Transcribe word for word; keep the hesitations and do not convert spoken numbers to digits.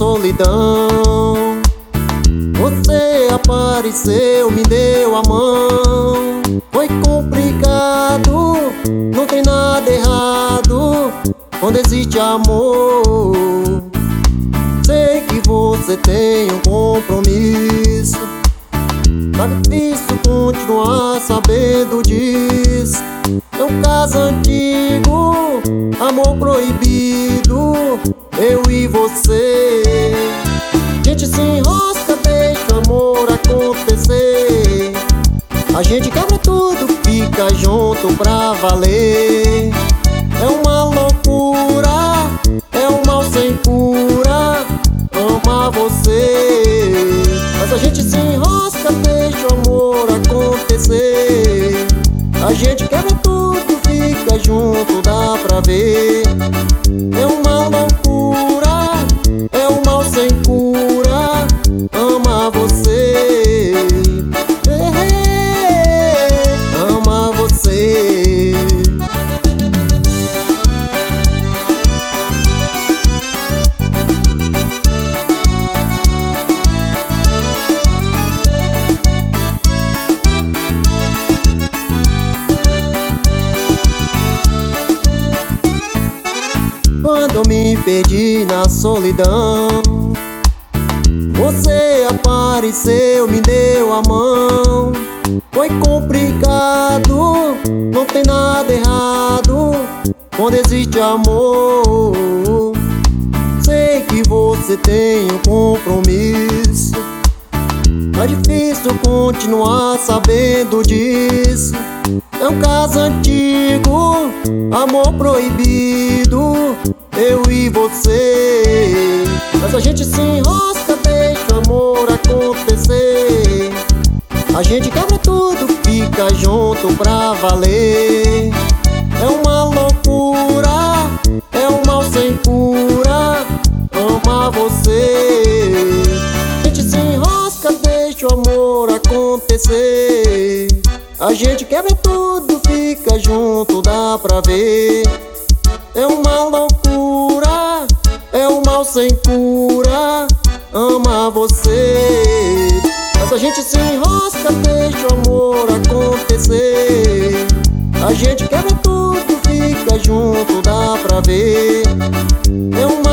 solidão. Você apareceu, me deu a mão. Foi complicado, não tem nada errado quando existe amor. Sei que você tem um compromisso, tá difícil continuar sabendo disso. É um caso antigo, amor proibido, eu e você. A gente se enrosca, deixa o amor acontecer. A gente quebra tudo, fica junto pra valer. É uma loucura, é um mal sem cura, amar você. Mas a gente se enrosca, deixa o amor acontecer. A gente quebra tudo, fica junto, dá pra ver. É uma loucura, é um mal sem cura, ama você, ama você. Quando eu me perdi na solidão, você apareceu, me deu a mão. Foi complicado, não tem nada errado quando existe amor. Sei que você tem um compromisso, tá difícil continuar sabendo disso. É um caso antigo, amor proibido, eu e você. Mas a gente se enrosca, deixa o amor acontecer. A gente quebra tudo, fica junto pra valer. É uma loucura, é um mal sem cura, ama você. A gente se enrosca, deixa o amor acontecer. A gente quebra tudo, fica junto, dá pra ver. É uma loucura, é um mal sem cura, ama você. Mas a gente se enrosca, deixa o amor acontecer. A gente quebra tudo, fica junto, dá pra ver. É um